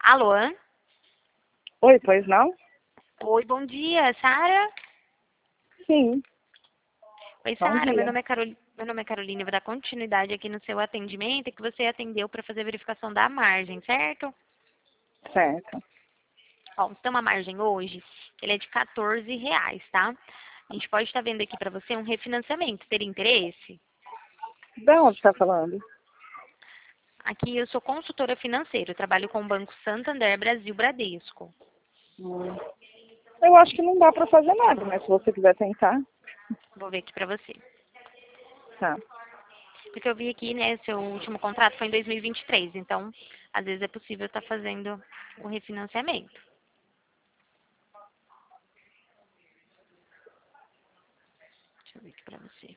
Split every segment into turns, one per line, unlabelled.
Alô?
Oi, pois não?
Oi, bom dia, Sara?
Sim,
Oi,
bom
Sara, meu
dia.
nome é meu nome é Carolina, eu vou dar continuidade aqui no seu atendimento, que você atendeu para fazer a verificação da margem, certo?
Certo.
Ó, então a margem hoje, ele é de R$ 14, tá? A gente pode estar vendo aqui para você um refinanciamento, teria interesse?
Da onde está falando?
Aqui eu sou consultora financeira, eu trabalho com o Banco Santander Brasil Bradesco.
Hum, Eu acho que não dá para fazer nada, mas se você quiser tentar,
Vou ver aqui para você.
tá.
Porque eu vi aqui, né, seu último contrato foi em 2023, então às vezes é possível estar fazendo o refinanciamento. Deixa eu ver aqui pra você.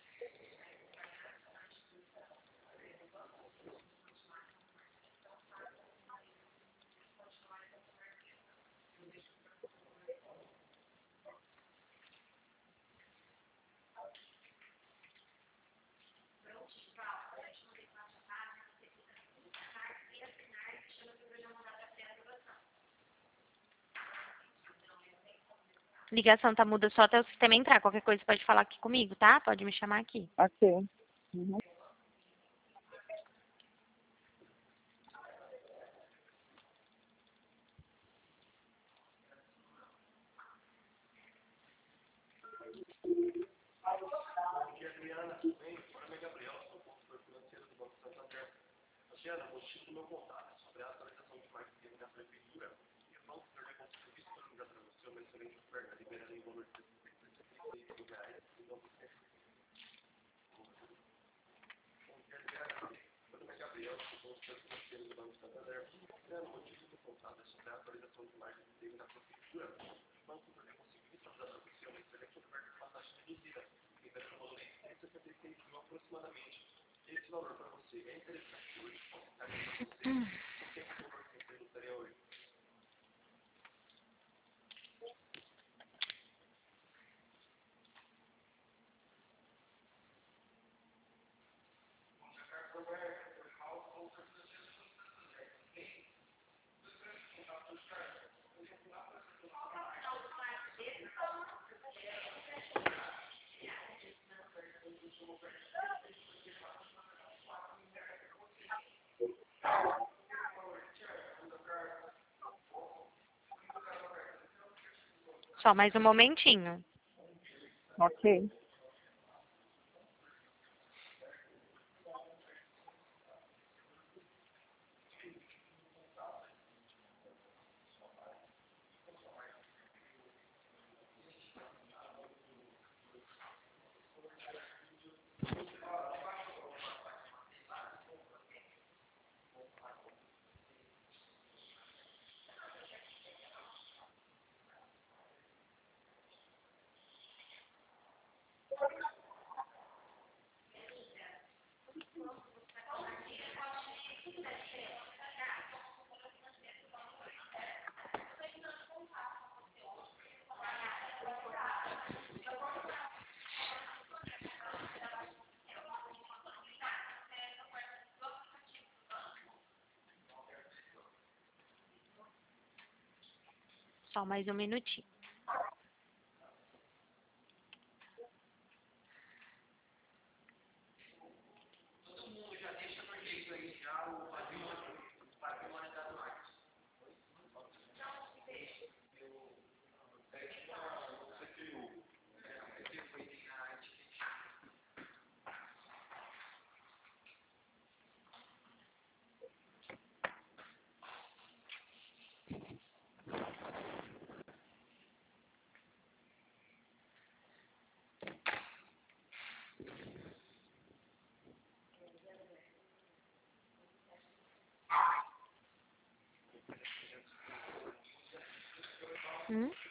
Ligação tá muda só até o sistema entrar. Qualquer coisa pode falar aqui comigo, tá? Pode me chamar aqui.
Ok. Uhum.
Só mais um momentinho.
Ok.
Só mais um minutinho. Hum?